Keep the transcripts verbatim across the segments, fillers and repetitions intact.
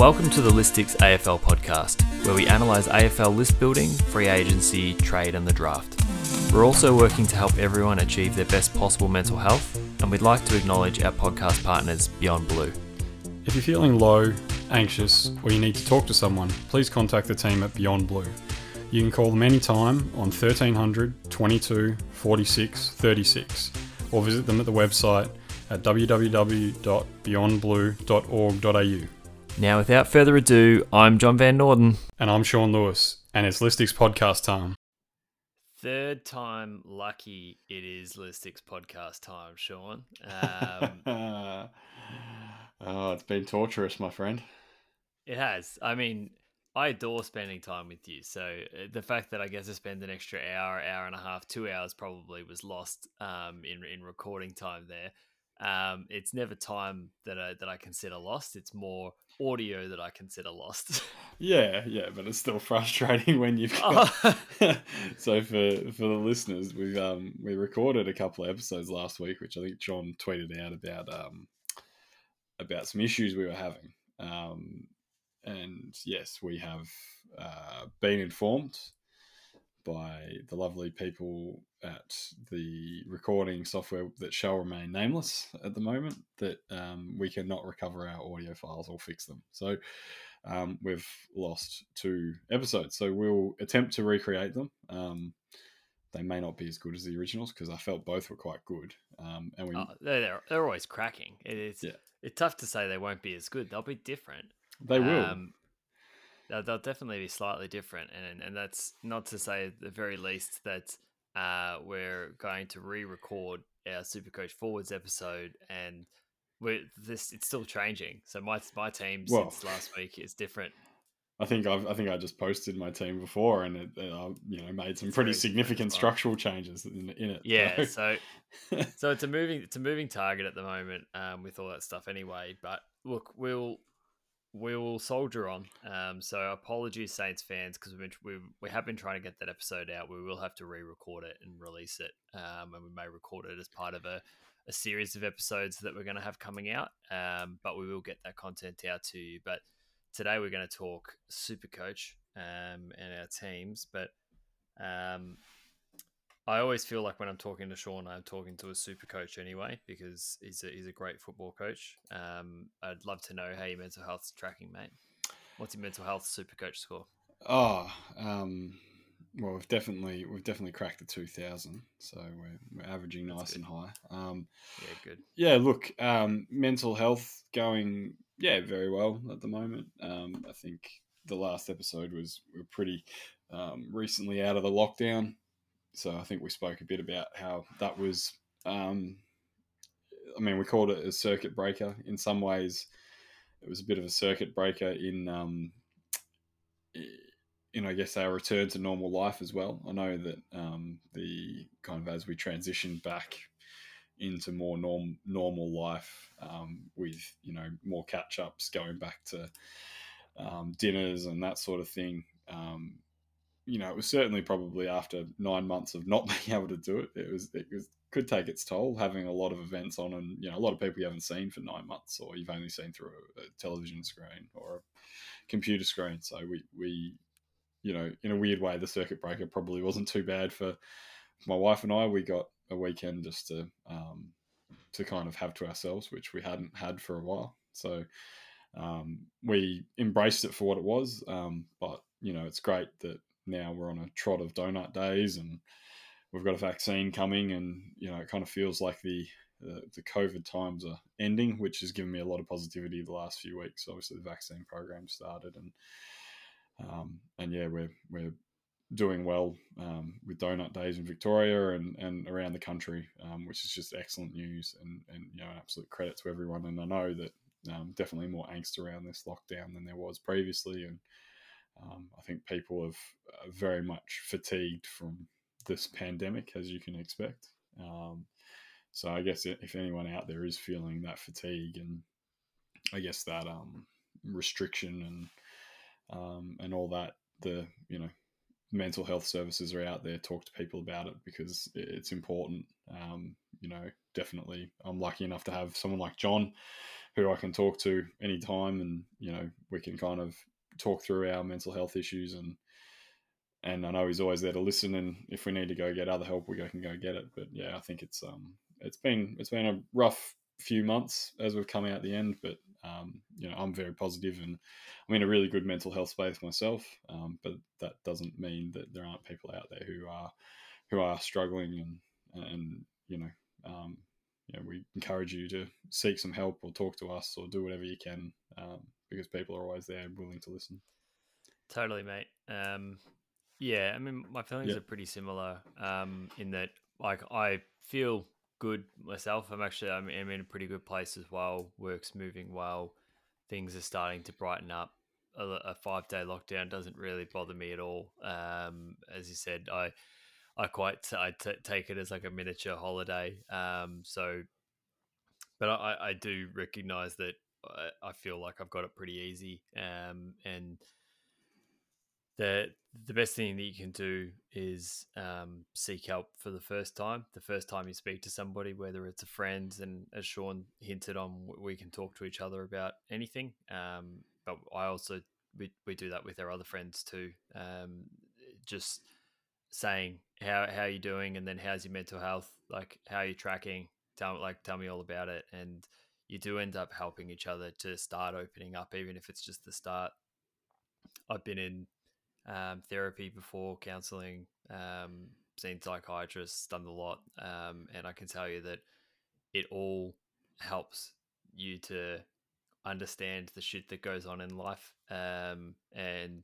Welcome to the Listics A F L podcast, where we analyse A F L list building, free agency, trade and the draft. We're also working to help everyone achieve their best possible mental health, and we'd like to acknowledge our podcast partners, Beyond Blue. If you're feeling low, anxious, or you need to talk to someone, please contact the team at Beyond Blue. You can call them anytime on thirteen hundred, twenty-two, forty-six, thirty-six, or visit them at the website at w w w dot beyond blue dot org dot a u. Now, without further ado, I'm John Van Norden. And I'm Sean Lewis, and it's Listics podcast time. Third time lucky it is Listics podcast time, Sean. Um, oh, it's been torturous, my friend. It has. I mean, I adore spending time with you. So uh, the fact that I get to spend an extra hour, hour and a half, two hours probably was lost um, in in recording time there. Um, it's never time that I, that I consider lost. It's more audio that I consider lost. Yeah, yeah, but it's still frustrating when you've got... Oh. So for for the listeners, we've um we recorded a couple of episodes last week, which I think John tweeted out about um about some issues we were having. Um, and yes, we have uh, been informed by the lovely people at the recording software that shall remain nameless at the moment that um, we cannot recover our audio files or fix them. So um, we've lost two episodes. So we'll attempt to recreate them. Um, they may not be as good as the originals because I felt both were quite good. Um, and we Oh, they're, they're always cracking. It is. Yeah. It's tough to say they won't be as good. They'll be different. They will. Um, they'll, they'll definitely be slightly different, and and that's not to say at the very least that uh, we're going to re-record our Supercoach Forwards episode, and we're this it's still changing. So my my team Well, since last week is different. I think I've, I think I just posted my team before, and it, uh, you know, made some It's pretty very significant well. structural changes in, in it. Yeah, so so it's a moving it's a moving target at the moment um, with all that stuff anyway. But look, we'll we will soldier on. Um, so apologies, Saints fans, because we've been, we we have been trying to get that episode out. We will have to re-record it and release it, um, and we may record it as part of a, a series of episodes that we're going to have coming out. Um, but we will get that content out to you. But today we're going to talk Supercoach um, and our teams. But um, I always feel like when I'm talking to Sean, I'm talking to a super coach anyway, because he's a, he's a great football coach. Um, I'd love to know how your mental health's tracking, mate. What's your mental health super coach score? Oh, um, well, we've definitely we've definitely cracked the two thousand, so we're we're averaging nice and high. Um, yeah, good. Yeah, look, um, mental health going yeah very well at the moment. Um, I think the last episode was we we're pretty um, recently out of the lockdown. So I think we spoke a bit about how that was, um, I mean, we called it a circuit breaker. In some ways, it was a bit of a circuit breaker in, um, in I guess, our return to normal life as well. I know that um, the kind of as we transition back into more norm, normal life um, with, you know, more catch-ups, going back to um, dinners and that sort of thing, um, you know, it was certainly probably after nine months of not being able to do it, it was it was could take its toll having a lot of events on, and you know, a lot of people you haven't seen for nine months, or you've only seen through a, a television screen or a computer screen. So we we, you know, in a weird way, the circuit breaker probably wasn't too bad for my wife and I. We got a weekend just to um, to kind of have to ourselves, which we hadn't had for a while. So um, we embraced it for what it was. Um, but you know, it's great that now we're on a trot of donut days and we've got a vaccine coming, and you know, it kind of feels like the the, the COVID times are ending, which has given me a lot of positivity the last few weeks. Obviously the vaccine program started, and um, and yeah, we're we're doing well um, with donut days in Victoria and, and around the country, um, which is just excellent news, and, and you know, an absolute credit to everyone. And I know that um, definitely more angst around this lockdown than there was previously, and Um, I think people have uh, very much fatigued from this pandemic, as you can expect. Um, so I guess if anyone out there is feeling that fatigue and I guess that um, restriction and um, and all that, the you know mental health services are out there. Talk to people about it because it's important. Um, you know, definitely I'm lucky enough to have someone like John who I can talk to anytime, and, you know, we can kind of talk through our mental health issues, and and I know he's always there to listen, and if we need to go get other help, we can go get it. But yeah, I think it's um it's been it's been a rough few months as we've come out the end, but um, you know, I'm very positive, and I'm in a really good mental health space myself. Um, but that doesn't mean that there aren't people out there who are who are struggling, and and you know, um, you know, we encourage you to seek some help or talk to us or do whatever you can, um, because people are always there willing to listen. Totally, mate. Um, yeah, I mean, my feelings Yeah. are pretty similar. Um, in that, like, I feel good myself. I'm actually, I'm, I'm in a pretty good place as well. Work's moving well. Things are starting to brighten up. A, a five day lockdown doesn't really bother me at all. Um, as you said, I, I quite, I t- take it as like a miniature holiday. Um, so, but I, I do recognize that I, I feel like I've got it pretty easy. Um, and the the best thing that you can do is um, seek help for the first time. The first time you speak to somebody, whether it's a friend, and as Sean hinted on, we can talk to each other about anything. Um, but I also we, we do that with our other friends too. Um, just saying how how you doing, and then how's your mental health, like how are you tracking. Tell like tell me all about it, and you do end up helping each other to start opening up, even if it's just the start. I've been in um, therapy before, counseling, um, seen psychiatrists, done a lot, um, and I can tell you that it all helps you to understand the shit that goes on in life, um, and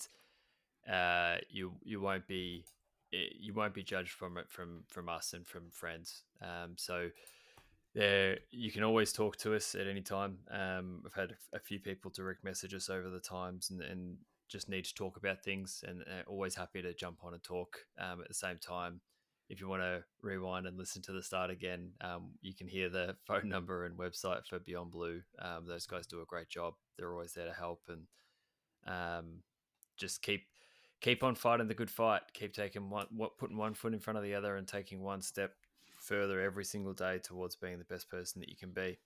uh, you you won't be eh, you won't be judged from it from from us and from friends. Um, so there, you can always talk to us at any time. Um, I've had a few people direct message us over the times, and, and just need to talk about things, and uh, always happy to jump on and talk. Um, at the same time, if you want to rewind and listen to the start again, um, you can hear the phone number and website for Beyond Blue. Um, those guys do a great job. They're always there to help, and um, just keep keep on fighting the good fight. Keep taking one, what putting one foot in front of the other, and taking one step further every single day towards being the best person that you can be.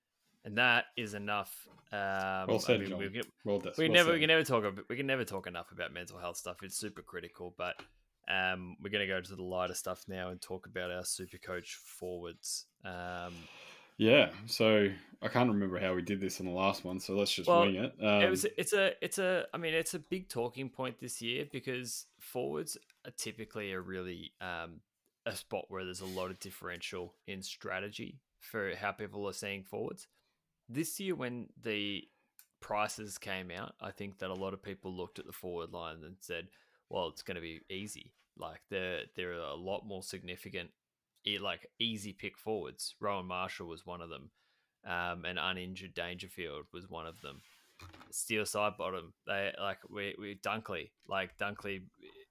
And that is enough. Well Um, I said, mean, we John. can, Well, that's we well never said. we can never talk we can never talk enough about mental health stuff. It's super critical, but um, we're going to go to the lighter stuff now and talk about our super coach forwards. Um, Yeah, so I can't remember how we did this in the last one, so let's just well, wing it. it Um, was it's a it's a I mean it's a big talking point this year, because forwards are typically a really um, a spot where there's a lot of differential in strategy for how people are seeing forwards. This year, when the prices came out, I think that a lot of people looked at the forward line and said, "Well, it's going to be easy. Like there, there are a lot more significant, e- like easy pick forwards. Rowan Marshall was one of them, um, and uninjured Dangerfield was one of them. Steel side bottom, they like we we Dunkley, like Dunkley.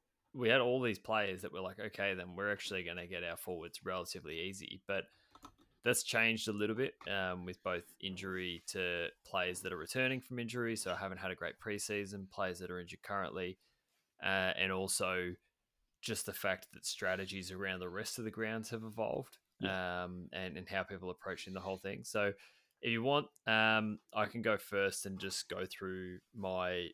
We had all these players that were like, okay, then we're actually going to get our forwards relatively easy, but." That's changed a little bit um, with both injury to players that are returning from injury, so haven't had a great preseason, players that are injured currently, uh, and also just the fact that strategies around the rest of the grounds have evolved, yeah, um, and, and how people are approaching the whole thing. So if you want, um, I can go first and just go through my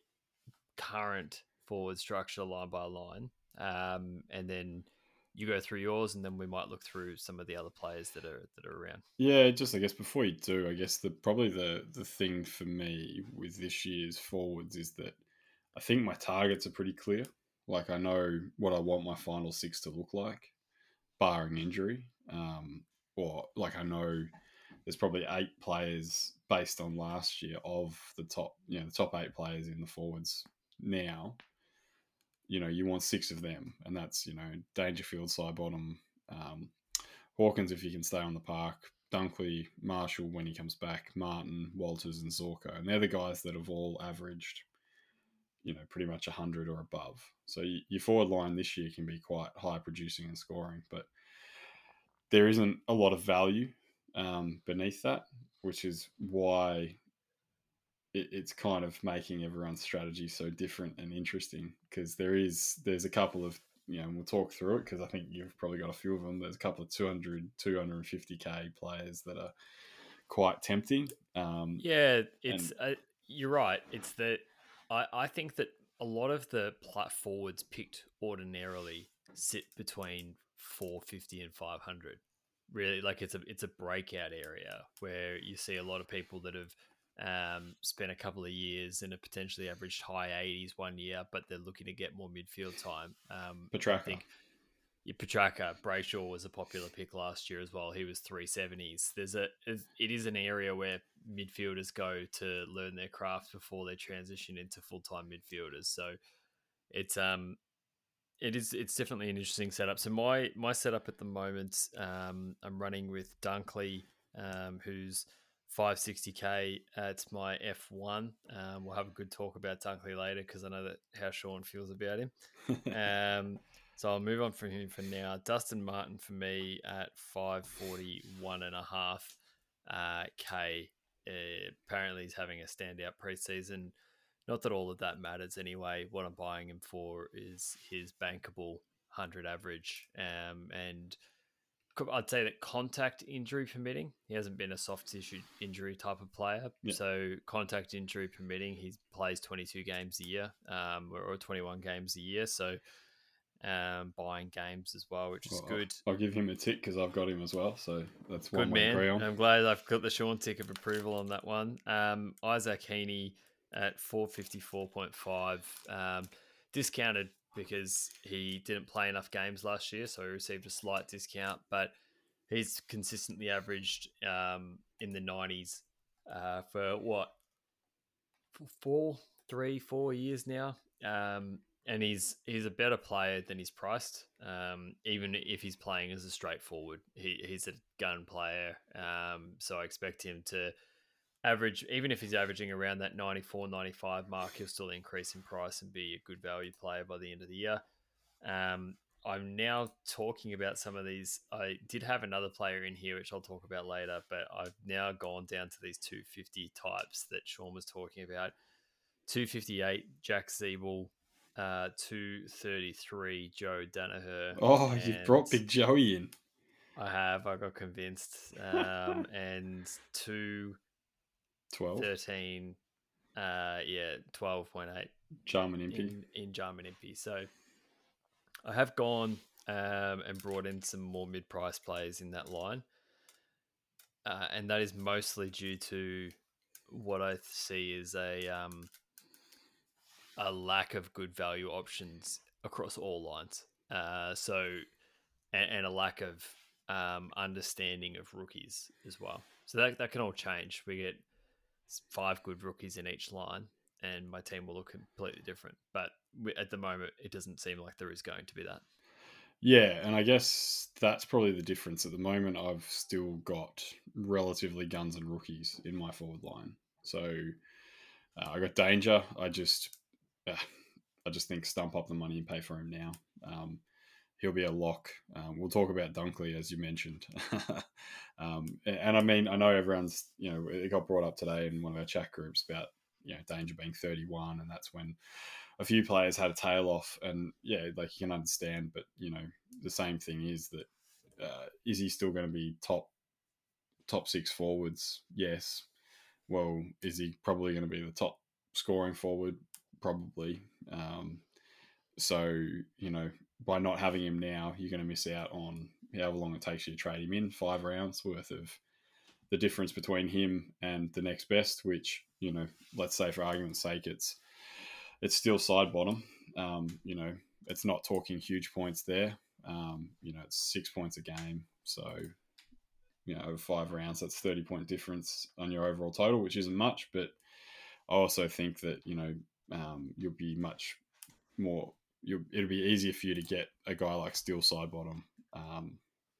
current forward structure line by line, um, and then you go through yours, and then we might look through some of the other players that are that are around. yeah. Just I guess before you do, I guess the probably the the thing for me with this year's forwards is that I think my targets are pretty clear. Like I know what I want my final six to look like, barring injury. Um, or like I know there's probably eight players based on last year of the top, you know, the top eight players in the forwards now. You know, you want six of them, and that's, you know, Dangerfield, Sidebottom, um, Hawkins if you can stay on the park, Dunkley, Marshall when he comes back, Martin, Walters, and Zorko, and they're the guys that have all averaged, you know, pretty much one hundred or above. So your forward line this year can be quite high producing and scoring, but there isn't a lot of value um, beneath that, which is why it, it's kind of making everyone's strategy so different and interesting, because there is there's a couple of you know, and we'll talk through it because I think you've probably got a few of them. There's a couple of two hundred, two hundred fifty K players that are quite tempting. Um, Yeah, it's and uh, you're right. It's that I I think that a lot of the plat forwards picked ordinarily sit between four fifty and five hundred. Really, like it's a it's a breakout area where you see a lot of people that have um, spent a couple of years and have potentially averaged high eighties one year, but they're looking to get more midfield time. Um, I Petrarca. think your Petrarca, Brayshaw was a popular pick last year as well. He was three seventies. There's a it is an area where midfielders go to learn their craft before they transition into full time midfielders. So it's um it is it's definitely an interesting setup. So my my setup at the moment, um, I'm running with Dunkley, um, who's five sixty k. Uh, it's my F one. Um, we'll have a good talk about Dunkley later because I know that how Sean feels about him. Um, so I'll move on from him for now. Dustin Martin for me at five forty-one and a half uh, K. Uh, apparently he's having a standout preseason. Not that all of that matters anyway. What I'm buying him for is his bankable one hundred average. Um, and I'd say that contact injury permitting, he hasn't been a soft tissue injury type of player. Yeah. So contact injury permitting, he plays twenty-two games a year, um, or twenty-one games a year. So um, buying games as well, which is well, good. I'll, I'll give him a tick because I've got him as well. So that's one Good we man. agree on. I'm glad I've got the Sean tick of approval on that one. Um, Isaac Heaney at four fifty-four point five, um, discounted because he didn't play enough games last year, so he received a slight discount, but he's consistently averaged um, in the nineties uh, for what, four, three, four years now. Um, and he's he's a better player than he's priced. Um, even if he's playing as a straightforward, he, he's a gun player. Um, so I expect him to average, even if he's averaging around that ninety-four, ninety-five mark, he'll still increase in price and be a good value player by the end of the year. Um, I'm now talking about some of these. I did have another player in here, which I'll talk about later, but I've now gone down to these two fifty types that Sean was talking about. two fifty-eight, Jack Zeeble. Uh, two thirty-three, Joe Danaher. Oh, you've brought Big Joey in. I have. I got convinced. Um, and two twelve. thirteen, uh, yeah, twelve point eight. Jarman Impey. In, in Jarman Impey. So I have gone um, and brought in some more mid-price players in that line. Uh, and that is mostly due to what I see as a um, a lack of good value options across all lines. Uh, so, and, and a lack of um, understanding of rookies as well. So that, that can all change. We get five good rookies in each line and my team will look completely different. But we, at the moment, it doesn't seem like there is going to be that. Yeah, and I guess that's probably the difference. At the moment, I've still got relatively guns and rookies in my forward line. So uh, I got Danger. I just, uh, I just think stump up the money and pay for him now. Um, he'll be a lock. Um, we'll talk about Dunkley as you mentioned. um, and, and I mean, I know everyone's, you know, it got brought up today in one of our chat groups about, you know, Danger being thirty-one, and that's when a few players had a tail off, and yeah, like you can understand, but you know, the same thing is that uh, is he still going to be top top six forwards? Yes. Well, is he probably going to be the top scoring forward? Probably. Um, so you know, by not having him now, you're going to miss out on however long it takes you to trade him in, five rounds worth of the difference between him and the next best, which, you know, let's say for argument's sake, it's it's still side bottom. Um, you know, it's not talking huge points there. Um, you know, it's six points a game. So, you know, over five rounds, that's thirty point difference on your overall total, which isn't much. But I also think that, you know, um, you'll be much more, you'll, it'll be easier for you to get a guy like Steel side bottom um,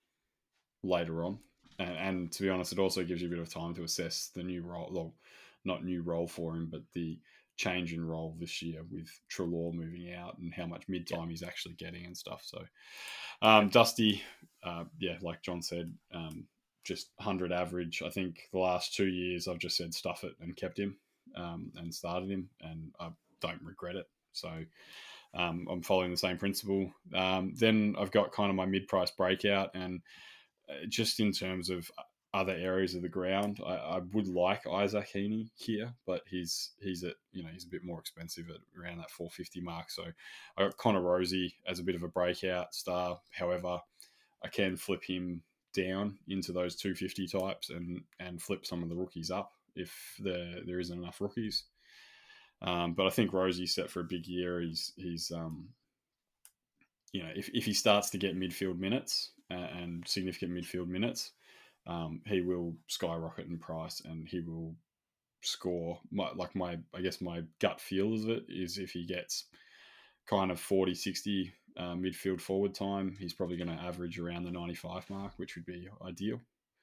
later on. And, and to be honest, it also gives you a bit of time to assess the new role, well, not new role for him, but the change in role this year with Treloar moving out and how much mid time he's actually getting and stuff. So, um, Dusty, uh, yeah, like John said, um, just one hundred average. I think the last two years I've just said stuff it and kept him um, and started him, and I don't regret it. So, um, I'm following the same principle. Um, then I've got kind of my mid-price breakout, and uh, just in terms of other areas of the ground, I, I would like Isaac Heaney here, but he's he's at you know he's a bit more expensive at around that four fifty mark. So I got Connor Rosie as a bit of a breakout star. However, I can flip him down into those two fifty types and and flip some of the rookies up if there there isn't enough rookies. Um, but I think Rosie's set for a big year. He's he's um, you know if, if he starts to get midfield minutes and, and significant midfield minutes, um, he will skyrocket in price and he will score. My, like my I guess my gut feel of it is if he gets kind of forty, sixty uh, midfield forward time, he's probably going to average around the ninety-five mark, which would be ideal.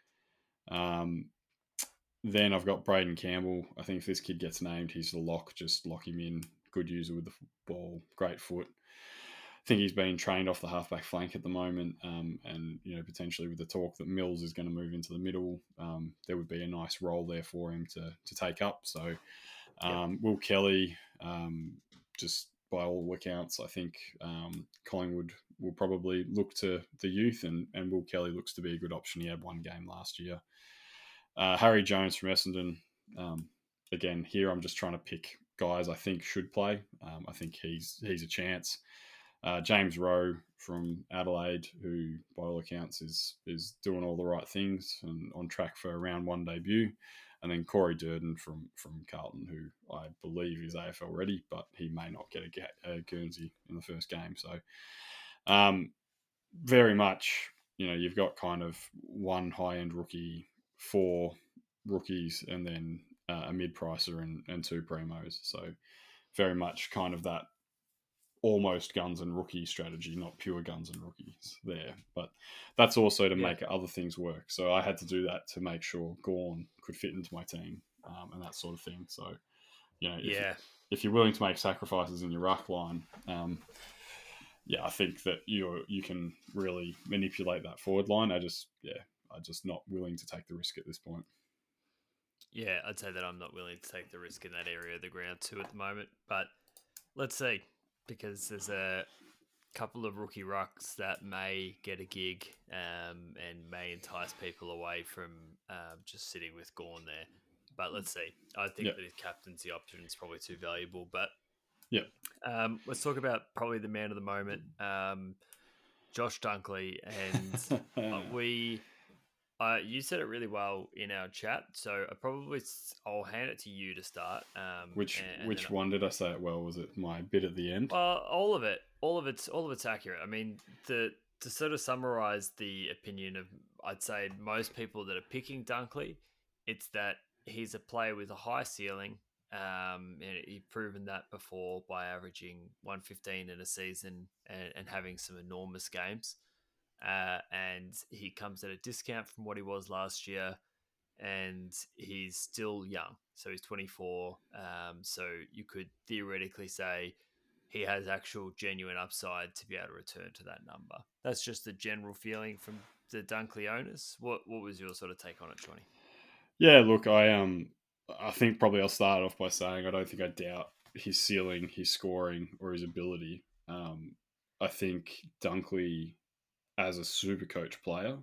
Um, then I've got Braden Campbell. I think if this kid gets named, he's the lock. Just lock him in. Good user with the ball. Great foot. I think he's being trained off the halfback flank at the moment, um, and you know potentially with the talk that Mills is going to move into the middle, um, there would be a nice role there for him to to take up. So um, yep. Will Kelly, um, just by all accounts, I think um, Collingwood will probably look to the youth, and and Will Kelly looks to be a good option. He had one game last year. Uh, Harry Jones from Essendon. Um, again, here I'm just trying to pick guys I think should play. Um, I think he's he's a chance. Uh, James Rowe from Adelaide, who by all accounts is is doing all the right things and on track for a round one debut. And then Corey Durden from, from Carlton, who I believe is A F L ready, but he may not get a, a Guernsey in the first game. So um, very much, you know, you've got kind of one high-end rookie, four rookies, and then uh, a mid-pricer and, and two primos. So very much kind of that almost guns and rookie strategy, not pure guns and rookies there. But that's also to yeah. make other things work. So I had to do that to make sure Gawn could fit into my team um, and that sort of thing. So, you know, if, yeah. if you're willing to make sacrifices in your ruck line, um, yeah, I think that you you can really manipulate that forward line. I just, yeah, I'm just not willing to take the risk at this point. Yeah, I'd say that I'm not willing to take the risk in that area of the ground too at the moment. But let's see. Because there's a couple of rookie rucks that may get a gig um, and may entice people away from um, just sitting with Gawn there. But let's see. I think yep. that his captaincy option is probably too valuable. But yeah, um, let's talk about probably the man of the moment, um, Josh Dunkley. And uh, we, uh, you said it really well in our chat. So I probably I'll hand it to you to start. Um, which and, and which one did I say it well? Was it my bit at the end? Well, all of it, all of it's all of it's accurate. I mean, the to sort of summarize the opinion of, I'd say most people that are picking Dunkley, it's that he's a player with a high ceiling. Um, and he's proven that before by averaging one fifteen in a season and, and having some enormous games. Uh, and he comes at a discount from what he was last year, and he's still young. So he's twenty-four. Um, so you could theoretically say he has actual genuine upside to be able to return to that number. That's just the general feeling from the Dunkley owners. What what was your sort of take on it, Johnny? Yeah, look, I um, I think probably I'll start off by saying I don't think I doubt his ceiling, his scoring, or his ability. Um, I think Dunkley, as a super coach player,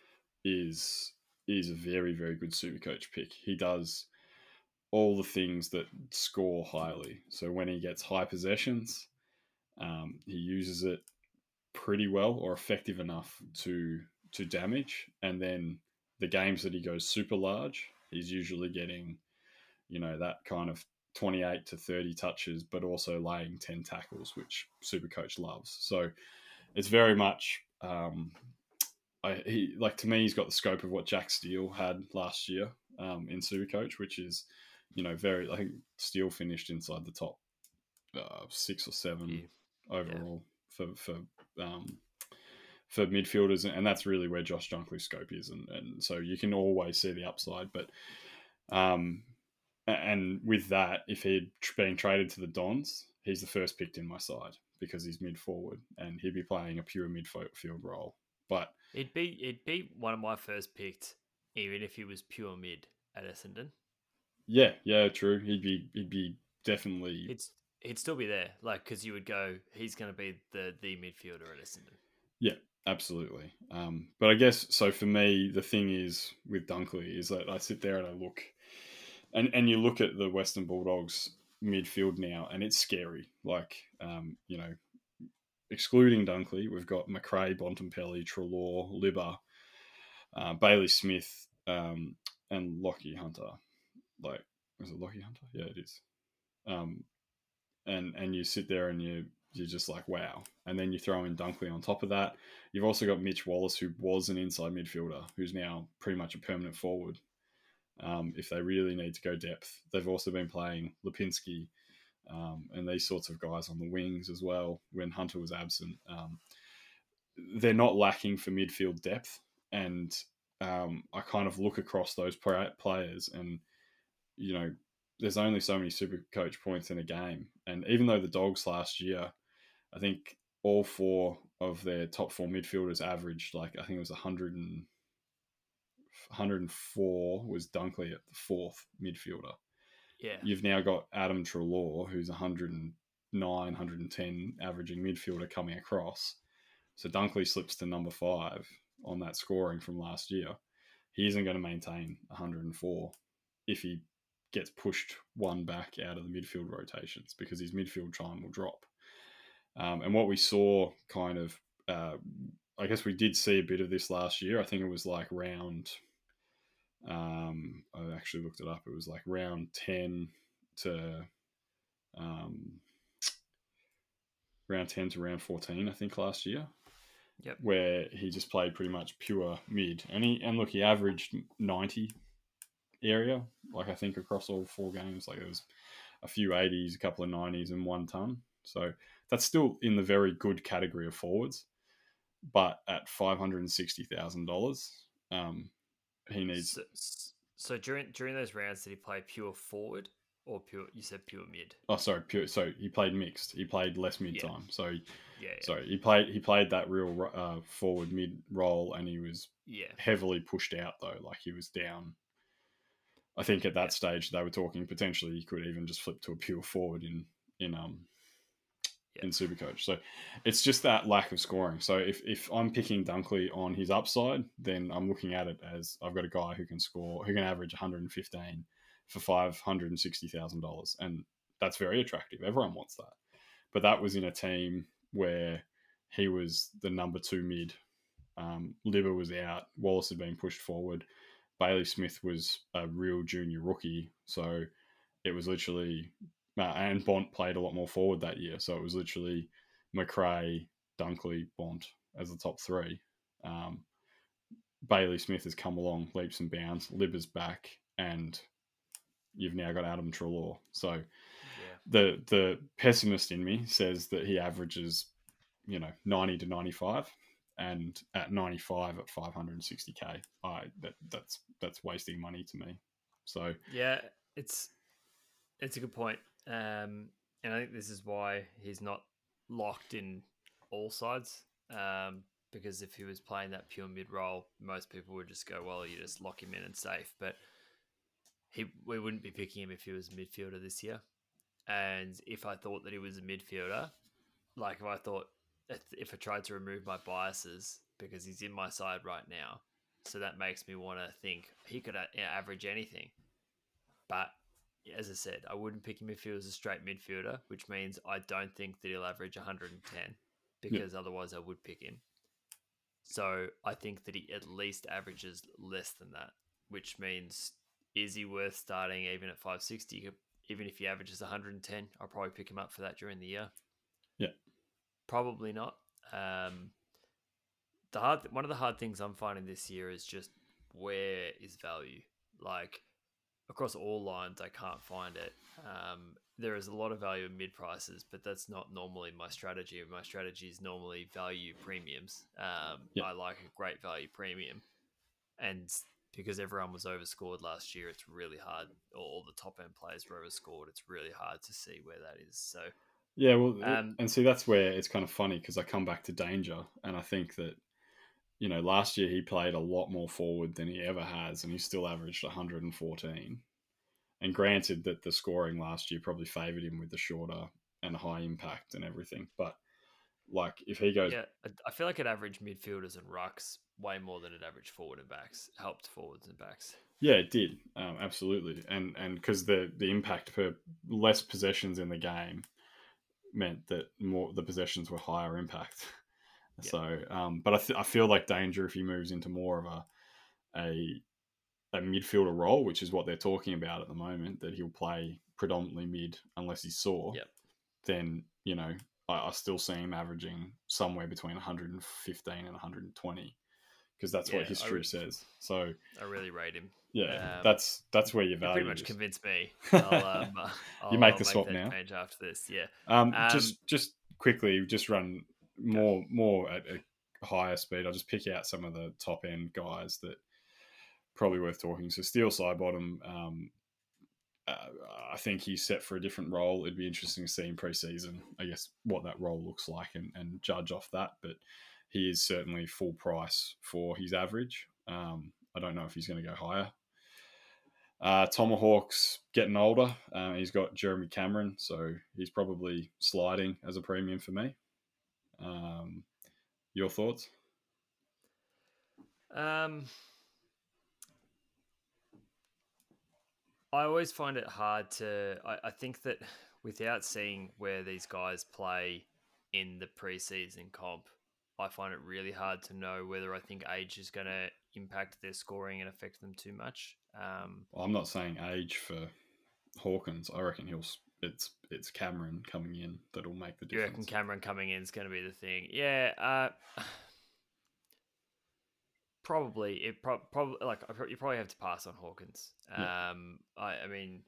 is is a very, very good super coach pick. He does all the things that score highly. So when he gets high possessions, um, he uses it pretty well or effective enough to to damage. And then the games that he goes super large, he's usually getting, you know, that kind of twenty-eight to thirty touches, but also laying ten tackles, which Supercoach loves. So it's very much, um, I, he like to me, he's got the scope of what Jack Steele had last year um, in Supercoach, which is, you know, very, I think Steele finished inside the top uh, six or seven yeah. overall yeah. for, for, um, for midfielders, and that's really where Josh Dunkley's scope is, and, and so you can always see the upside. But um, and with that, if he'd been traded to the Dons, he's the first picked in my side because he's mid forward and he'd be playing a pure midfield role. But it'd be it'd be one of my first picked, even if he was pure mid at Essendon. Yeah, yeah, true. He'd be he'd be definitely. It's he'd still be there, like because you would go, he's going to be the the midfielder at Essendon. Yeah, absolutely. Um, but I guess so for me, the thing is with Dunkley is that I sit there and I look, and and you look at the Western Bulldogs midfield now, and it's scary. Like, um, you know, excluding Dunkley, we've got McRae, Bontempelli, Treloar, Libba, uh, Bailey Smith, um, and Lockie Hunter. Like, is it Lockie Hunter? Yeah, it is. Um, and and you sit there and you you're just like, wow. And then you throw in Dunkley on top of that. You've also got Mitch Wallace, who was an inside midfielder, who's now pretty much a permanent forward. Um, if they really need to go depth, they've also been playing Lipinski um, and these sorts of guys on the wings as well when Hunter was absent. Um, they're not lacking for midfield depth. And um, I kind of look across those players and, you know, there's only so many super coach points in a game. And even though the Dogs last year, I think all four of their top four midfielders averaged, like, I think it was one hundred and, one hundred four was Dunkley at the fourth midfielder. Yeah. You've now got Adam Treloar, who's one hundred nine, one hundred ten averaging midfielder coming across. So Dunkley slips to number five on that scoring from last year. He isn't going to maintain one hundred four if he gets pushed one back out of the midfield rotations because his midfield time will drop. Um, and what we saw kind of, uh, I guess we did see a bit of this last year. I think it was like round, um, I actually looked it up. It was like round ten to, um, round ten to round fourteen, I think last year. Yep. Where he just played pretty much pure mid. And he, and look, he averaged ninety area, like I think across all four games. Like it was a few eighties, a couple of nineties, and one ton. So that's still in the very good category of forwards. But at five hundred sixty thousand dollars, um, he needs. So, so during during those rounds, did he play pure forward or pure? You said pure mid. Oh, sorry, pure. So he played mixed. He played less mid Yeah. time. So yeah, yeah. sorry, he played he played that real uh, forward mid role, and he was yeah heavily pushed out though. Like he was down. I think at that yeah. stage they were talking potentially he could even just flip to a pure forward in in um yeah. in Supercoach. So it's just that lack of scoring. So if if I'm picking Dunkley on his upside, then I'm looking at it as I've got a guy who can score, who can average one hundred fifteen for five hundred sixty thousand dollars, and that's very attractive. Everyone wants that. But that was in a team where he was the number two mid. Um, Libba was out. Wallace had been pushed forward. Bailey Smith was a real junior rookie. So it was literally... Uh, and Bont played a lot more forward that year. So it was literally McRae, Dunkley, Bont as the top three. Um, Bailey Smith has come along leaps and bounds. Libba's back. And you've now got Adam Treloar. So yeah. the the pessimist in me says that he averages, you know, ninety to ninety-five. And at ninety-five at five hundred sixty K, I that that's that's wasting money to me. So yeah, it's it's a good point, um, and I think this is why he's not locked in all sides. Um, because if he was playing that pure mid role, most people would just go, "Well, you just lock him in and safe." But he we wouldn't be picking him if he was a midfielder this year. And if I thought that he was a midfielder, like if I thought. If I tried to remove my biases because he's in my side right now, so that makes me want to think he could average anything. But as I said, I wouldn't pick him if he was a straight midfielder, which means I don't think that he'll average one hundred ten because yeah. otherwise I would pick him. So I think that he at least averages less than that, which means is he worth starting even at five sixty? Even if he averages one hundred ten, I'll probably pick him up for that during the year. Yeah. Probably not. Um, the hard one of the hard things I'm finding this year is just where is value. Like across all lines, I can't find it. Um, there is a lot of value in mid prices, but that's not normally my strategy. My strategy is normally value premiums. Um, yeah. I like a great value premium, and because everyone was overscored last year, it's really hard. All the top end players were overscored. It's really hard to see where that is. So. Yeah, well, um, and see, that's where it's kind of funny because I come back to Danger and I think that, you know, last year he played a lot more forward than he ever has and he still averaged one hundred fourteen. And granted that the scoring last year probably favoured him with the shorter and high impact and everything. But like if he goes, Yeah, I I feel like it averaged midfielders and rucks way more than it averaged forward and backs. Helped forwards and backs. yeah, it did um, absolutely, and and because the the impact per less possessions in the game meant that more the possessions were higher impact. Yeah. So, um, but I, th- I feel like Danger if he moves into more of a a a midfielder role, which is what they're talking about at the moment, that he'll play predominantly mid unless he's sore. Yep. Then you know I, I still see him averaging somewhere between one hundred fifteen and one hundred twenty because that's Yeah, what I history re- says. So I really rate him. yeah, Um, that's that's where your you value pretty much is. convinced me. I'll um, You I'll, make I'll the make swap that now. change after this. Yeah. Um, Um, just just quickly, just run go. more more at a higher speed. I'll just pick out some of the top end guys that probably worth talking. So Steel Sidebottom, um, uh, I think he's set for a different role. It'd be interesting to see in preseason, I guess, what that role looks like and, and judge off that. But he is certainly full price for his average. Um, I don't know if he's going to go higher. Uh, Tomahawk's getting older. Uh, he's got Jeremy Cameron, so he's probably sliding as a premium for me. Um, your thoughts? Um, I always find it hard to. I, I think that without seeing where these guys play in the preseason comp, I find it really hard to know whether I think age is going to impact their scoring and affect them too much. Um, Well, I'm not saying age for Hawkins. I reckon he'll. It's it's Cameron coming in that'll make the you reckon difference. Cameron coming in is going to be the thing? Yeah, uh, probably. It pro- probably like you probably have to pass on Hawkins. Yeah, Um, I, I mean,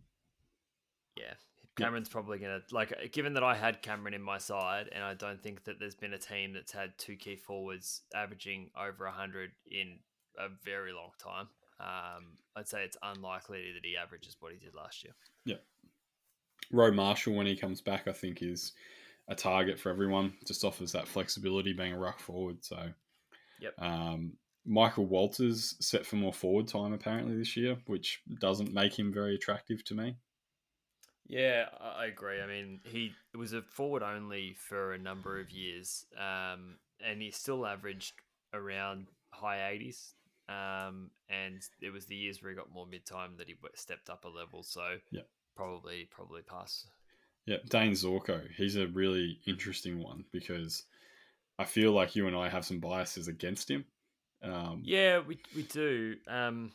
yeah, yeah, Cameron's probably going to, like, given that I had Cameron in my side, and I don't think that there's been a team that's had two key forwards averaging over one hundred in a very long time. Um, I'd say it's unlikely that he averages what he did last year. yeah. Roe Marshall, when he comes back, I think is a target for everyone. Just offers that flexibility being a ruck forward. So, Yep. um, Michael Walters set for more forward time apparently this year, which doesn't make him very attractive to me. Yeah, I agree. I mean, he was a forward only for a number of years, um, and he still averaged around high eighties. Um, and it was the years where he got more mid time that he stepped up a level. So Yeah. probably, probably pass. Yeah, Dane Zorko, he's a really interesting one because I feel like you and I have some biases against him. Um, Yeah, we we do. Um,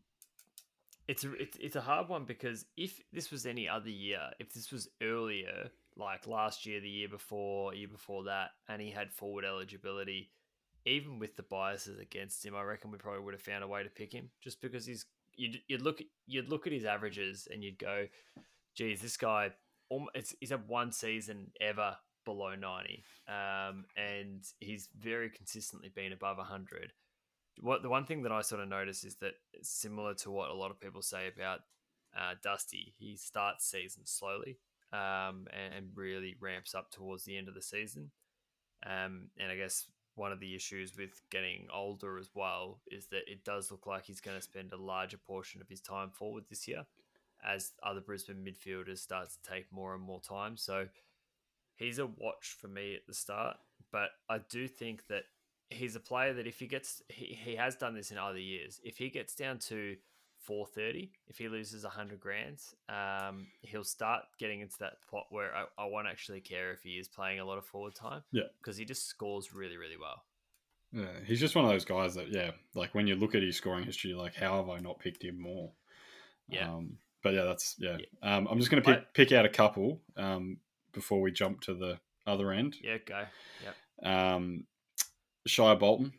it's a it's, it's a hard one because if this was any other year, if this was earlier, like last year, the year before, year before that, and he had forward eligibility, even with the biases against him, I reckon we probably would have found a way to pick him. Just because he's you'd, you'd look you'd look at his averages and you'd go, geez, this guy, it's, he's had one season ever below ninety, um, and he's very consistently been above one hundred. What the one thing that I sort of notice is that similar to what a lot of people say about uh, Dusty, he starts season slowly um, and, and really ramps up towards the end of the season. Um, and I guess one of the issues with getting older as well is that it does look like he's going to spend a larger portion of his time forward this year as other Brisbane midfielders start to take more and more time. So he's a watch for me at the start, but I do think that he's a player that if he gets, he, he has done this in other years. If he gets down to four thirty, if he loses one hundred grand, um, he'll start getting into that plot where I, I won't actually care if he is playing a lot of forward time. Yeah. Because he just scores really, really well. Yeah, he's just one of those guys that, yeah, like when you look at his scoring history, like how have I not picked him more? Yeah. Um, but yeah, that's yeah. yeah. Um, I'm just going to pick I, pick out a couple um, before we jump to the other end. Yeah, go. Yep. Um, Shia Bolton.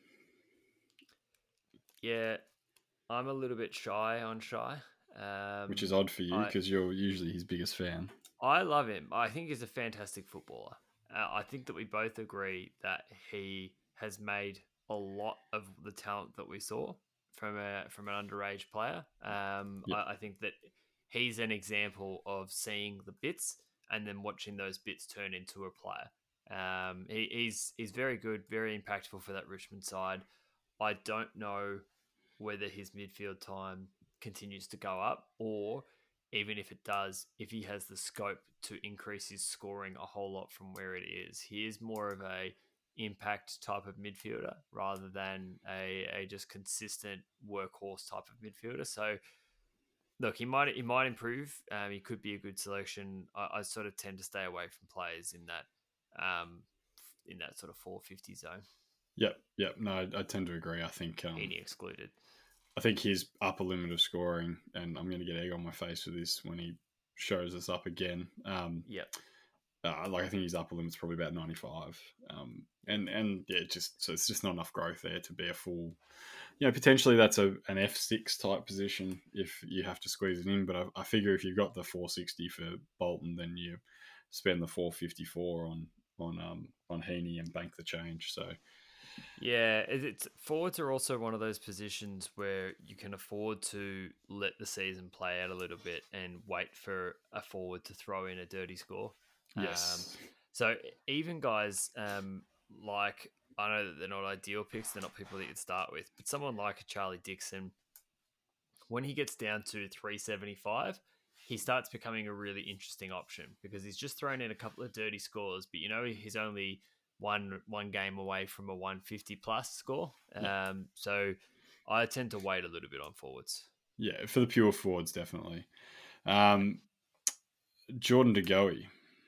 Yeah, I'm a little bit shy on Shy. Um, Which is odd for you because you're usually his biggest fan. I love him. I think he's a fantastic footballer. Uh, I think that we both agree that he has made a lot of the talent that we saw from a from an underage player. Um, Yep. I, I think that he's an example of seeing the bits and then watching those bits turn into a player. Um, he, he's he's very good, very impactful for that Richmond side. I don't know whether his midfield time continues to go up or even if it does, if he has the scope to increase his scoring a whole lot from where it is. He is more of a impact type of midfielder rather than a, a just consistent workhorse type of midfielder. So look, he might he might improve. Um, he could be a good selection. I, I sort of tend to stay away from players in that um, in that sort of four fifty zone. Yep, yep. No, I, I tend to agree. I think um, Heaney excluded. I think his upper limit of scoring, and I'm going to get egg on my face for this when he shows us up again. Um, Yep. Uh, like I think his upper limit's probably about ninety-five, um, and and yeah, just so it's just not enough growth there to be a full. You know, potentially that's a an F six type position if you have to squeeze it in. But I, I figure if you've got the four sixty for Bolton, then you spend the four fifty-four on on um, on Heaney and bank the change. So Yeah, it- it's forwards are also one of those positions where you can afford to let the season play out a little bit and wait for a forward to throw in a dirty score. yes, Um, so even guys um, like I know that they're not ideal picks, they're not people that you'd start with, but someone like a Charlie Dixon, when he gets down to three seventy-five, he starts becoming a really interesting option because he's just thrown in a couple of dirty scores, but you know he's only one one game away from a one fifty plus score. yeah, Um, so I tend to wait a little bit on forwards. yeah, for the pure forwards definitely. Um, Jordan De Goey.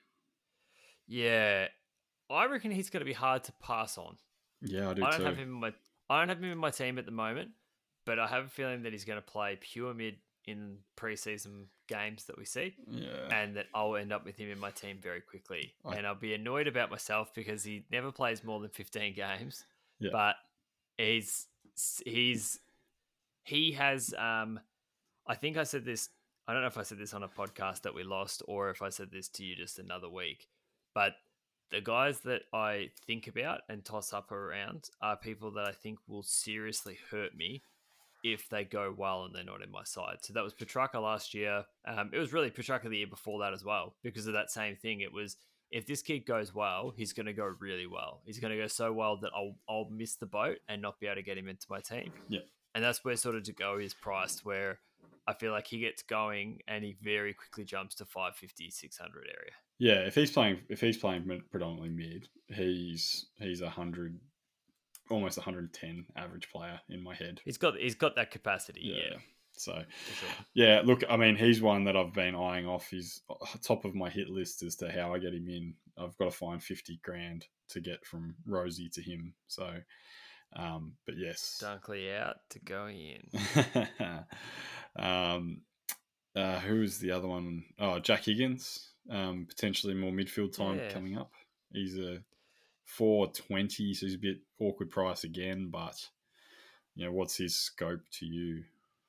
Yeah, I reckon he's going to be hard to pass on. Yeah, I do I don't too. have him in my I don't have him in my team at the moment, but I have a feeling that he's going to play pure mid in preseason games that we see, Yeah, and that I'll end up with him in my team very quickly. I, And I'll be annoyed about myself because he never plays more than fifteen games, yeah, but he's he's he has um I think I said this I don't know if I said this on a podcast that we lost or if I said this to you just another week, but the guys that I think about and toss up around are people that I think will seriously hurt me if they go well and they're not in my side. So that was Petrarca last year. Um, it was really Petrarca the year before that as well because of that same thing. It was if this kid goes well, he's going to go really well. He's going to go so well that I'll I'll miss the boat and not be able to get him into my team. yeah. And that's where sort of to go is priced, where I feel like he gets going and he very quickly jumps to five fifty, six hundred area. Yeah, if he's playing, if he's playing predominantly mid, he's he's a hundred, almost one hundred ten average player in my head. He's got he's got that capacity. Yeah, Yeah. So, for sure. yeah, look, I mean, he's one that I've been eyeing off. He's top of my hit list as to how I get him in. I've got to find fifty grand to get from Rosie to him. So, um, but yes. Dunkley out to go in. um, uh, who's the other one? Oh, Jack Higgins. Um, potentially more midfield time Yeah. coming up. He's a four twenty, so he's a bit awkward price again, but you know, what's his scope to you?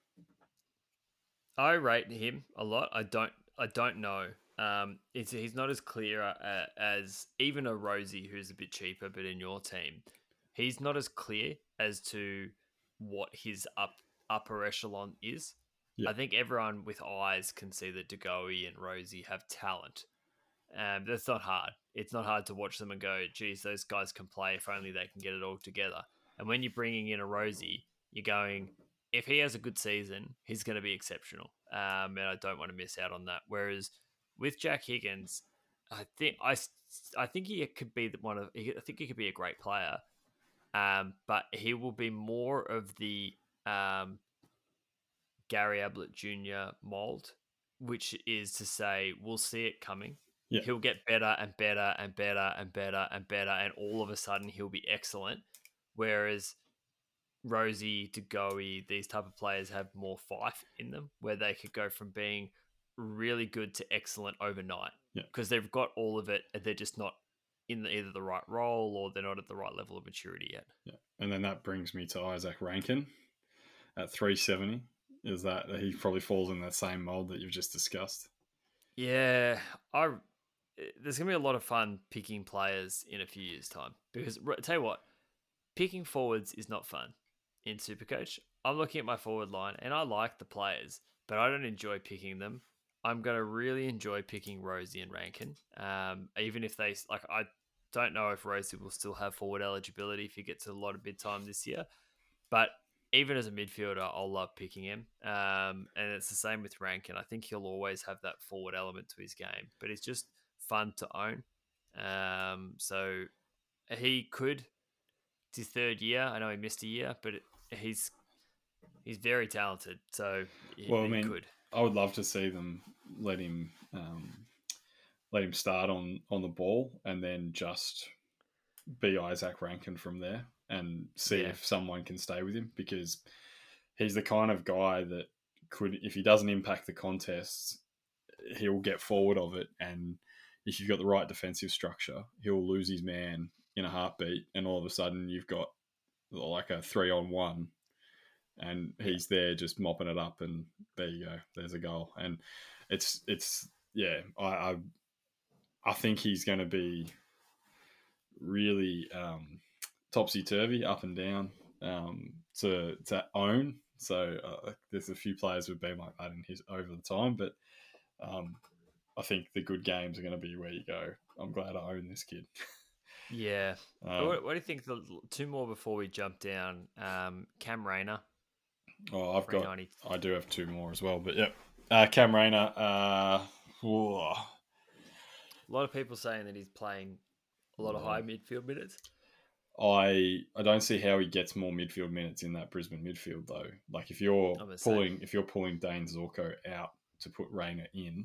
I rate him a lot. I don't. I don't know. Um, it's he's not as clear uh, as even a Rosie who's a bit cheaper, but in your team, he's not as clear as to what his up upper echelon is. Yeah. I think everyone with eyes can see that De Goey and Rosie have talent. Um, that's not hard. It's not hard to watch them and go, geez, those guys can play if only they can get it all together. And when you're bringing in a Rosie, you're going, if he has a good season, he's going to be exceptional. Um, and I don't want to miss out on that. Whereas with Jack Higgins, I think I, I think he could be one of. I think he could be a great player, um, but he will be more of the um, Gary Ablett Junior mold, which is to say, we'll see it coming. Yeah. He'll get better and better and better and better and better, and all of a sudden he'll be excellent. Whereas Rosie, De Goey, these type of players have more fife in them, where they could go from being really good to excellent overnight. Yeah. Because they've got all of it, and they're just not in the, either the right role or they're not at the right level of maturity yet. Yeah. And then that brings me to Isaac Rankin at three seventy. Is that he probably falls in that same mold that you've just discussed? Yeah, I. There's gonna be a lot of fun picking players in a few years' time because tell you what, picking forwards is not fun in Supercoach. I'm looking at my forward line and I like the players, but I don't enjoy picking them. I'm gonna really enjoy picking Rosie and Rankin, um, even if they like. I don't know if Rosie will still have forward eligibility if he gets a lot of bid time this year, but even as a midfielder, I'll love picking him. Um, and it's the same with Rankin. I think he'll always have that forward element to his game, but he's just fun to own. Um, so he could. It's his third year. I know he missed a year, but it, he's he's very talented. So he, Well, I he mean, could. I would love to see them let him um, let him start on on the ball and then just be Isaac Rankin from there and see Yeah, if someone can stay with him, because he's the kind of guy that could, if he doesn't impact the contests, he'll get forward of it, and if you've got the right defensive structure, he'll lose his man in a heartbeat, and all of a sudden you've got like a three on one, and yeah, he's there just mopping it up, and there you go, there's a goal, and it's it's yeah, I I, I think he's going to be really um, topsy turvy, up and down, um, to to own. So uh, there's a few players who've been like that in his over the time, but um, I think the good games are going to be where you go, I'm glad I own this kid. yeah. um, What, what do you think? The two more before we jump down. Um, Cam Rayner, oh, I've three got, ninety. I do have two more as well, but yeah, uh, Cam Rayner. Uh, whoa, A lot of people saying that he's playing a lot of yeah. high midfield minutes. I I don't see how he gets more midfield minutes in that Brisbane midfield though. Like if you're I'm the same. pulling if you're pulling Dane Zorko out to put Rayner in,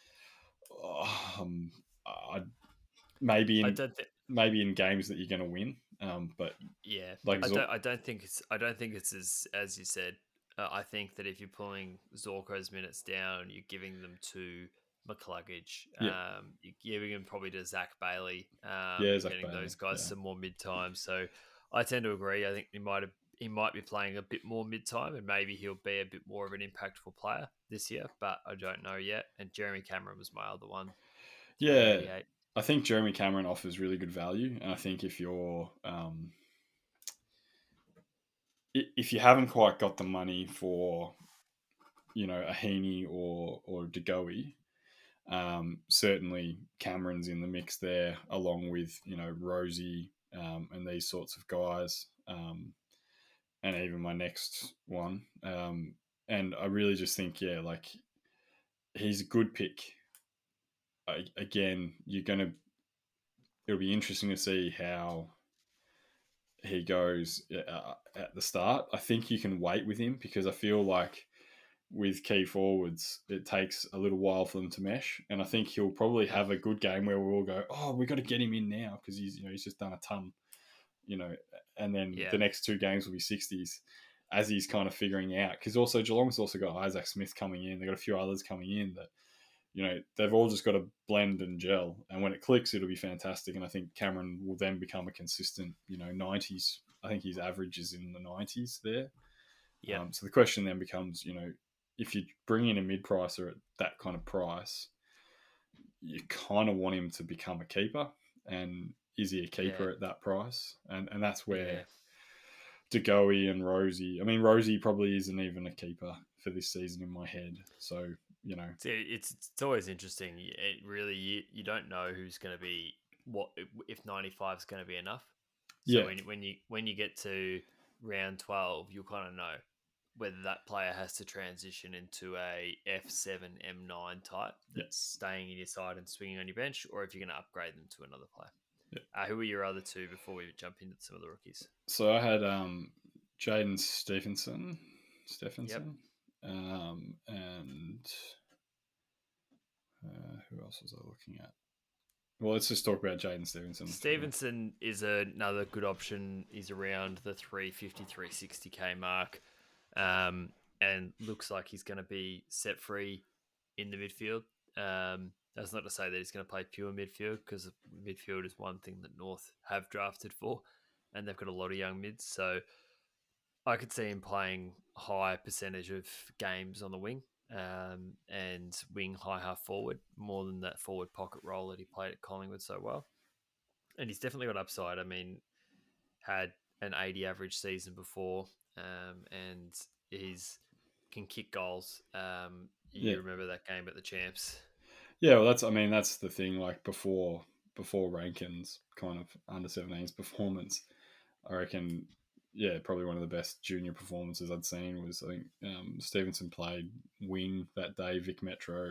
um, I maybe I in don't think. maybe in games that you're going to win, um, but Yeah, like I Zor- don't. I don't think it's. I don't think it's as as you said. Uh, I think that if you're pulling Zorko's minutes down, you're giving them to McCluggage. yeah, Um, you're giving them probably to Zach Bailey. Um, yeah, you're Zach getting Bailey, those guys yeah, some more mid time. So I tend to agree. I think he might have. He might be playing a bit more mid time, and maybe he'll be a bit more of an impactful player this year. But I don't know yet. And Jeremy Cameron was my other one, three yeah. eighty eight. I think Jeremy Cameron offers really good value, and I think if you're um, if you haven't quite got the money for, you know, a Heaney or or Degoe, um, certainly Cameron's in the mix there, along with, you know, Rosie, um, and these sorts of guys, um, and even my next one. Um, and I really just think, yeah, like he's a good pick. I, again, you're gonna. It'll be interesting to see how he goes uh, at the start. I think you can wait with him, because I feel like with key forwards, it takes a little while for them to mesh, and I think he'll probably have a good game where we'll all go, "Oh, we got to get him in now," because he's, you know, he's just done a ton, you know, and then Yeah, the next two games will be sixties as he's kind of figuring out. Because also Geelong's also got Isaac Smith coming in, they've got a few others coming in that, you know, they've all just got to blend and gel, and when it clicks, it'll be fantastic. And I think Cameron will then become a consistent, you know, nineties. I think his average is in the nineties there. yeah, Um, so the question then becomes, you know, if you bring in a mid pricer at that kind of price, you kind of want him to become a keeper. And is he a yeah, keeper at that price? And and that's yeah. where Degoe and Rosie. I mean, Rosie probably isn't even a keeper for this season in my head. So, you know, So it's it's always interesting. It really you, you don't know who's going to be what if ninety-five is going to be enough. So yeah, when when you when you get to round twelve, you'll kind of know whether that player has to transition into a F seven M nine type yeah, that's staying in your side and swinging on your bench, or if you're going to upgrade them to another player. yeah. Uh, who are your other two before we jump into some of the rookies? So I had um, Jaden Stephenson, Yep. Stephenson, um, and uh, who else was I looking at? Well, let's just talk about Jaden Stevenson. Stevenson is another good option. He's around the three fifty, three sixty K mark, um, and looks like he's going to be set free in the midfield. Um, that's not to say that he's going to play pure midfield, because midfield is one thing that North have drafted for, and they've got a lot of young mids. So I could see him playing high percentage of games on the wing, um, and wing high half forward, more than that forward pocket role that he played at Collingwood so well. And he's definitely got upside. I mean, had an eighty average season before, um, and he's can kick goals. Um, Yeah, you remember that game at the Champs? yeah. Well, that's. I mean, that's the thing. Like before, before Rankin's kind of under seventeens performance, I reckon yeah, probably one of the best junior performances I'd seen was I think um, Stevenson played wing that day, Vic Metro.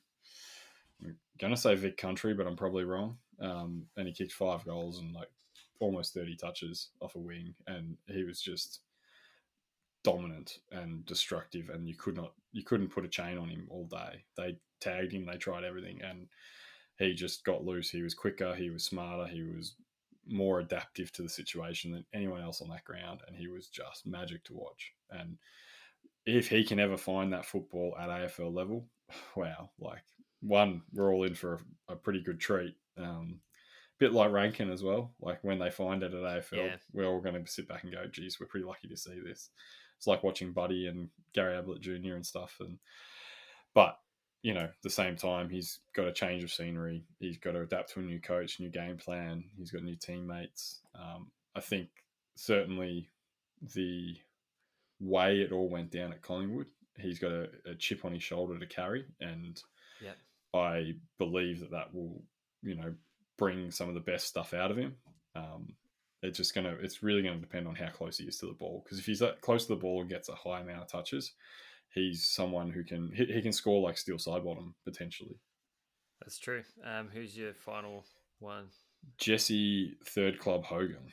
I'm gonna say Vic Country, but I'm probably wrong. Um, and he kicked five goals and like almost thirty touches off a wing, and he was just dominant and destructive, and you could not you couldn't put a chain on him all day. They tagged him, they tried everything, and he just got loose. He was quicker, he was smarter, he was more adaptive to the situation than anyone else on that ground, and he was just magic to watch. And if he can ever find that football at A F L level, wow, like one, we're all in for a, a pretty good treat. Um, bit like Rankin as well. Like when they find it at A F L, Yeah. we're all going to sit back and go, geez, we're pretty lucky to see this. It's like watching Buddy and Gary Ablett Junior and stuff. And but you know, at the same time, he's got a change of scenery. He's got to adapt to a new coach, new game plan. He's got new teammates. Um, I think certainly the way it all went down at Collingwood, he's got a, a chip on his shoulder to carry, and Yeah. I believe that that will, you know, bring some of the best stuff out of him. Um, it's just gonna, it's really going to depend on how close he is to the ball. Because if he's that close to the ball and gets a high amount of touches, he's someone who can he, he can score like steel side bottom potentially. That's true. Um, who's your final one? Jesse Third Club Hogan.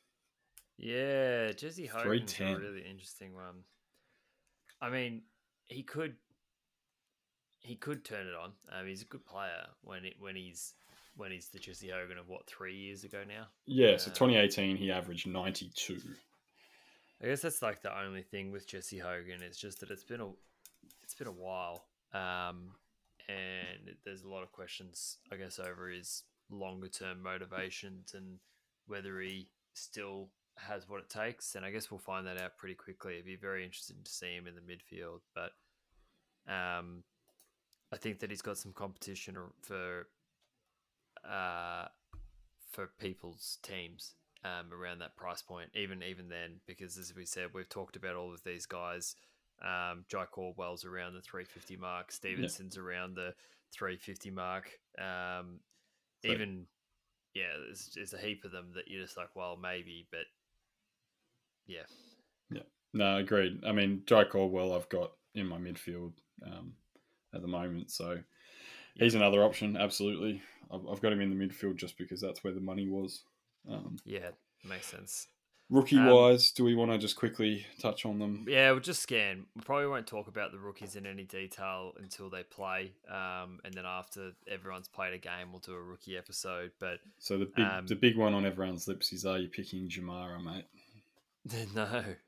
Yeah, Jesse Hogan's a three ten. really interesting one. I mean, he could he could turn it on. Um, he's a good player when it when he's when he's the Jesse Hogan of what three years ago now. Yeah, so Um, twenty eighteen he averaged ninety-two. I guess that's like the only thing with Jesse Hogan. It's just that it's been a it's been a while, um, and there's a lot of questions, I guess, over his longer term motivations and whether he still has what it takes. And I guess we'll find that out pretty quickly. It'd be very interesting to see him in the midfield, but um, I think that he's got some competition for uh, for people's teams um, around that price point. Even even then, because as we said, we've talked about all of these guys. Um, Jai Caldwell's around the three fifty mark. Stevenson's yeah. around the three fifty mark. Um, so, even yeah, there's, there's a heap of them that you're just like, well, maybe, but yeah, yeah, no, agreed. I mean, Jai Caldwell, I've got in my midfield um, at the moment, so yeah. he's another option. Absolutely, I've, I've got him in the midfield just because that's where the money was. Um, yeah, makes sense. Rookie um, wise, do we want to just quickly touch on them? Yeah, we'll just scan. We probably won't talk about the rookies in any detail until they play, um, and then after everyone's played a game, we'll do a rookie episode. But so the big um, the big one on everyone's lips is: are you picking Jamara, mate? No,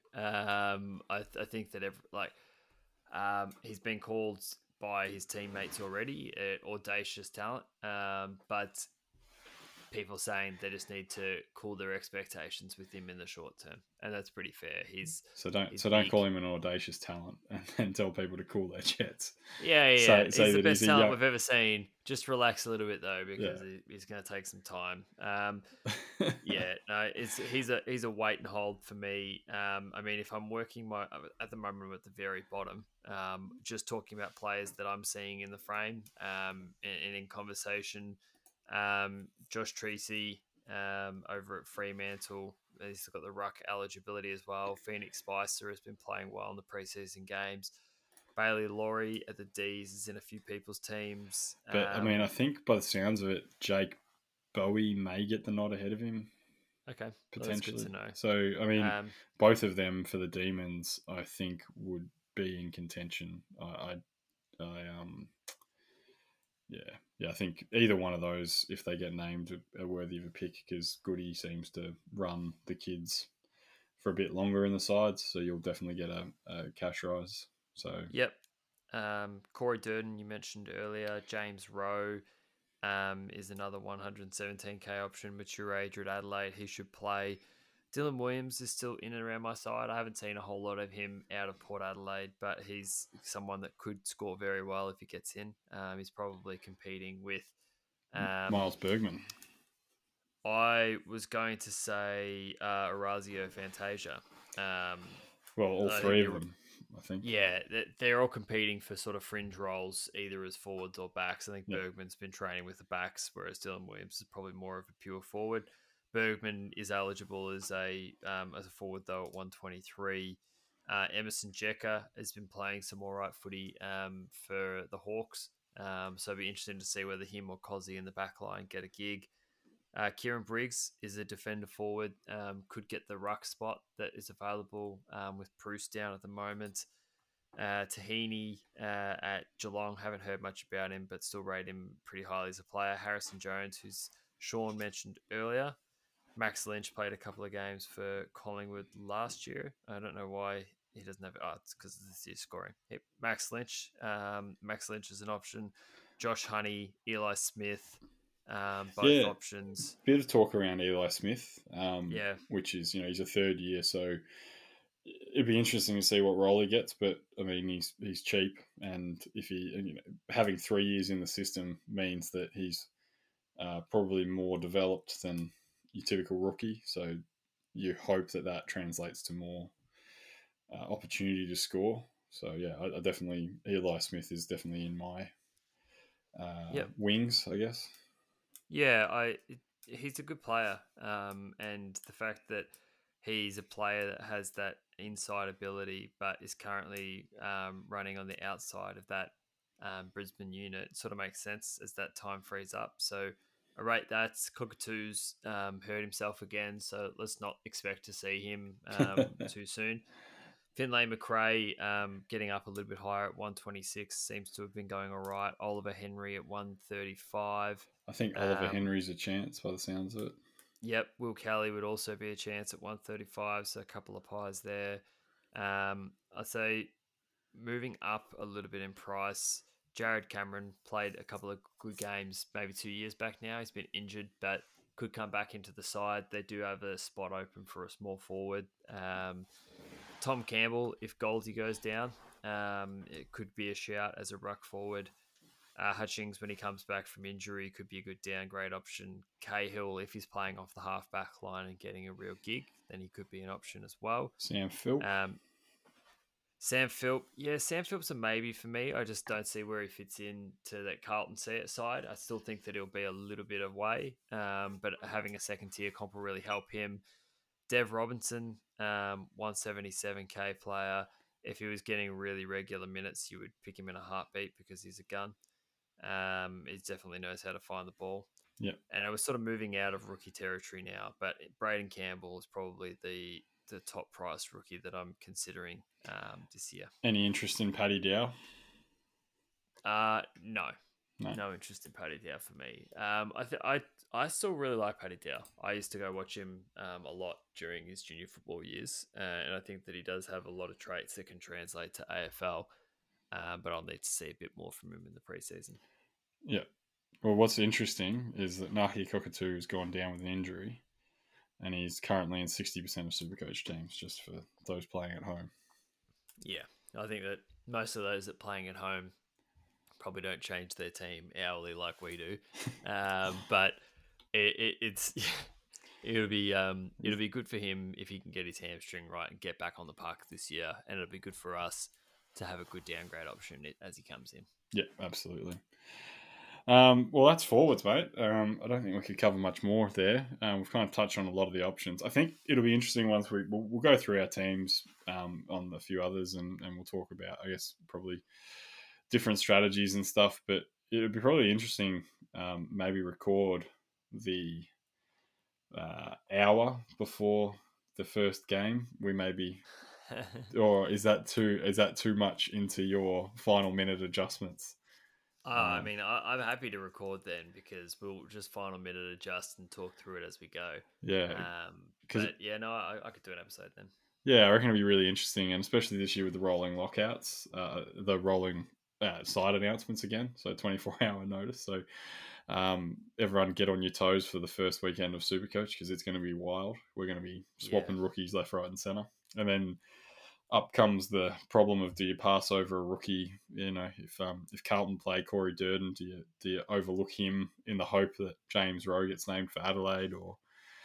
um, I, th- I think that every, like um, he's been called by his teammates already uh, audacious talent, um, but people saying they just need to cool their expectations with him in the short term, and that's pretty fair. He's so don't he's so don't big. call him an audacious talent and then tell people to cool their jets. Yeah, yeah, say, he's say the that best he's talent young... we've ever seen. Just relax a little bit though, because yeah. he, he's going to take some time. Um, yeah, no, it's he's a he's a wait and hold for me. Um, I mean, if I'm working my at the moment I'm at the very bottom, um, just talking about players that I'm seeing in the frame, um, and, and in conversation, um, Josh Treacy. Um, over at Fremantle, he's got the ruck eligibility as well. Phoenix Spicer has been playing well in the preseason games. Bailey Laurie at the D's is in a few people's teams. But um, I mean, I think by the sounds of it, Jake Bowie may get the nod ahead of him. Okay, potentially. Well, that's good to know. So I mean, um, both of them for the Demons, I think, would be in contention. I, I, I um. Yeah, yeah. I think either one of those, if they get named, are worthy of a pick because Goody seems to run the kids for a bit longer in the sides, so you'll definitely get a, a cash rise. So yep. Um, Corey Durden, you mentioned earlier. James Rowe um, is another one hundred seventeen K option. Mature age at Adelaide, he should play. Dylan Williams is still in and around my side. I haven't seen a whole lot of him out of Port Adelaide, but he's someone that could score very well if he gets in. Um, he's probably competing with um, Miles Bergman. I was going to say uh, Orazio Fantasia. Um, well, all three of them, I think. Yeah, they're all competing for sort of fringe roles, either as forwards or backs. I think yep. Bergman's been training with the backs, whereas Dylan Williams is probably more of a pure forward. Bergman is eligible as a um, as a forward though at one twenty-three. Uh, Emerson Jeka has been playing some all right footy um, for the Hawks, um, so it'll be interesting to see whether him or Cozzy in the back line get a gig. Uh, Kieran Briggs is a defender forward, um, could get the ruck spot that is available um, with Bruce down at the moment. Uh, Tahini uh, at Geelong, haven't heard much about him, but still rate him pretty highly as a player. Harrison Jones, who's Sean mentioned earlier. Max Lynch played a couple of games for Collingwood last year. I don't know why he doesn't have it. Oh, it's because this year's scoring. Hey, Max Lynch. Um, Max Lynch is an option. Josh Honey, Eli Smith, um, both Yeah, options. bit of talk around Eli Smith, um, Yeah. which is, you know, he's a third year, so it'd be interesting to see what role he gets. But I mean, he's he's cheap, and if he, you know, having three years in the system means that he's uh, probably more developed than your typical rookie. So you hope that that translates to more uh, opportunity to score. So yeah, I, I definitely Eli Smith is definitely in my uh, Yep. wings, I guess. Yeah, I he's a good player, um, and the fact that he's a player that has that inside ability, but is currently um, running on the outside of that um, Brisbane unit, sort of makes sense as that time frees up. So I rate that. Cockatoo's um, hurt himself again, so let's not expect to see him um, too soon. Finlay McRae um, getting up a little bit higher at one twenty-six seems to have been going all right. Oliver Henry at one thirty-five. I think Oliver Um, Henry's a chance by the sounds of it. Yep, Will Kelly would also be a chance at one thirty-five, so a couple of pies there. Um, I'd say moving up a little bit in price, Jared Cameron played a couple of good games maybe two years back now. He's been injured, but could come back into the side. They do have a spot open for a small forward. Um, Tom Campbell, if Goldie goes down, um, it could be a shout as a ruck forward. Uh, Hutchings, when he comes back from injury, could be a good downgrade option. Cahill, if he's playing off the half back line and getting a real gig, then he could be an option as well. Sam Philp. Um, Sam Philp, yeah, Sam Philp's a maybe for me. I just don't see where he fits in to that Carlton side. I still think that he'll be a little bit away, um, but having a second tier comp will really help him. Dev Robinson, um, one seventy-seven K player. If he was getting really regular minutes, you would pick him in a heartbeat because he's a gun. Um, he definitely knows how to find the ball. Yeah. And I was sort of moving out of rookie territory now, but Braden Campbell is probably the the top priced rookie that I'm considering um, this year. Any interest in Paddy Dow? Uh, no. No. No interest in Paddy Dow for me. Um, I th- I I still really like Paddy Dow. I used to go watch him um, a lot during his junior football years, uh, and I think that he does have a lot of traits that can translate to A F L. Um, but I'll need to see a bit more from him in the preseason. Yeah. Well, what's interesting is that Nahi Cockatoo has gone down with an injury, and he's currently in sixty percent of Supercoach teams, just for those playing at home. Yeah, I think that most of those that playing at home probably don't change their team hourly like we do, um, but it, it, it's it'll be um, it'll be good for him if he can get his hamstring right and get back on the park this year, and it'll be good for us to have a good downgrade option as he comes in. Yeah, absolutely. Um, well, that's forwards, mate. Um, I don't think we could cover much more there. Um, we've kind of touched on a lot of the options. I think it'll be interesting once we we'll, we'll go through our teams um, on a few others, and, and we'll talk about, I guess, probably different strategies and stuff. But it would be probably interesting, um, maybe record the uh, hour before the first game. We maybe. Or is that too is that too much into your final minute adjustments? Uh, um, I mean, I, I'm happy to record then because we'll just final minute adjust and talk through it as we go. Yeah. Um, but yeah, no, I, I could do an episode then. Yeah, I reckon it'll be really interesting, and especially this year with the rolling lockouts, uh, the rolling uh, side announcements again, so twenty-four hour notice. So um, everyone get on your toes for the first weekend of Supercoach because it's going to be wild. We're going to be swapping yeah. rookies left, right, and centre, and then up comes the problem of do you pass over a rookie? You know, if um, if Carlton play Corey Durden, do you do you overlook him in the hope that James Rowe gets named for Adelaide, or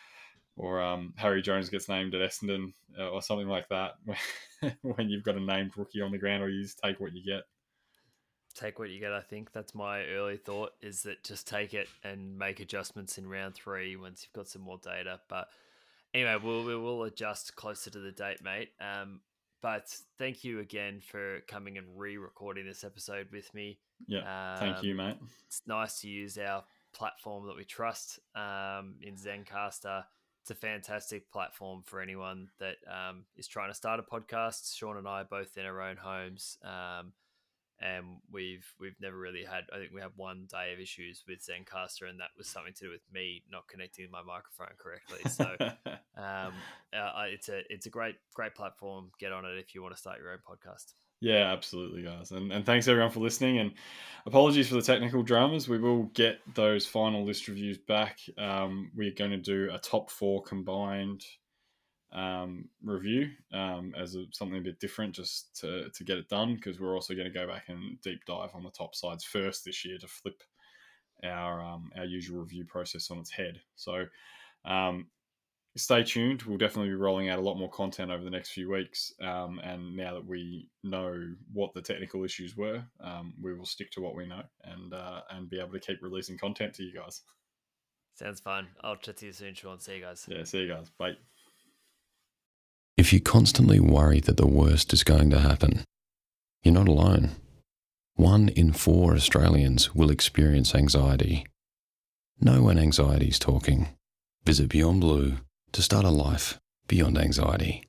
or um, Harry Jones gets named at Essendon, uh, or something like that? When you've got a named rookie on the ground, or you just take what you get. take what you get. I think that's my early thought, is that just take it and make adjustments in round three once you've got some more data. But anyway, we'll we will adjust closer to the date, mate. Um, but thank you again for coming and re-recording this episode with me. Yeah, um, thank you, mate. It's nice to use our platform that we trust um, in Zencastr. It's a fantastic platform for anyone that um, is trying to start a podcast. Sean and I are both in our own homes, um, and we've we've never really had. I think we have one day of issues with Zencastr, and that was something to do with me not connecting my microphone correctly. So um, uh, it's a it's a great great platform. Get on it if you want to start your own podcast. Yeah, absolutely, guys. And, and thanks everyone for listening. And apologies for the technical dramas. We will get those final list reviews back. Um, we're going to do a top four combined um, review um, as a, something a bit different, just to, to get it done, because we're also going to go back and deep dive on the top sides first this year to flip our um, our usual review process on its head. So um, stay tuned. We'll definitely be rolling out a lot more content over the next few weeks. Um, and now that we know what the technical issues were, um, we will stick to what we know and uh, and be able to keep releasing content to you guys. Sounds fun. I'll chat to you soon, Sean. See you guys. Yeah, see you guys. Bye. If you constantly worry that the worst is going to happen, you're not alone. One in four Australians will experience anxiety. Know when anxiety is talking. Visit Beyond Blue to start a life beyond anxiety.